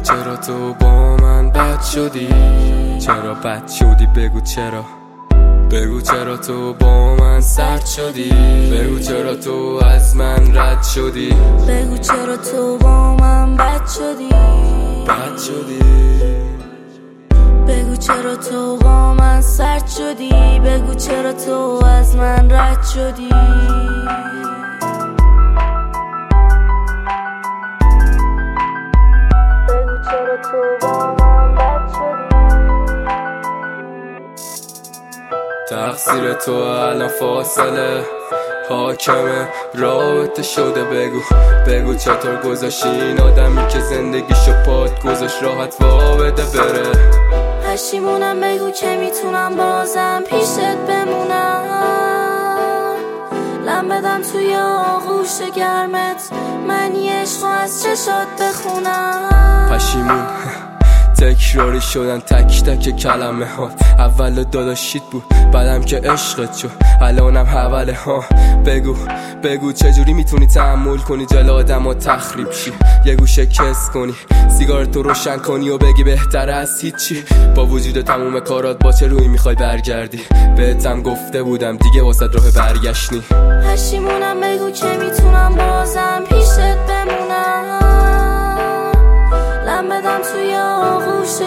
چرا تو با من بد شدی؟ چرا بد شدی؟ بگو چرا. بگو چرا تو با من سرد شدی؟ بگو چرا تو از من رد شدی؟ بگو چرا تو با من بد شدی؟ بد شدی. بگو چرا تو با من سرد شدی؟ بگو چرا تو از من رد شدی؟ بگو چرا تو با من بد شدی؟ تقصیر تو الان فاصله حاکمه رابطه شده. بگو چطور گذاشتی این آدمی که زندگیشو پات گذاشت راحت وا بده بره. پشیمونم بگو که میتونم بازم پیشت بمونم، لم بدم توی آغوش گرمت، من یه عشق از چشات بخونم. پشیمون تکراری شدن تک تک کلمه ها. اول داداشیت بود بعدم که عشقت شد، الانم حواله ها. بگو چجوری میتونی تحمل کنی جلو آدم ها تخریب شی؟ یه گوشه کس کنی سیگارتو روشن کنی و بگی بهتره از هیچی. با وجود تموم کارات با چه روی میخوای برگردی؟ بهتم گفته بودم دیگه واسه راه برگشت. پشیمونم بگو که میتونم بازم پیشت بمونم، لم بدم توی آغوش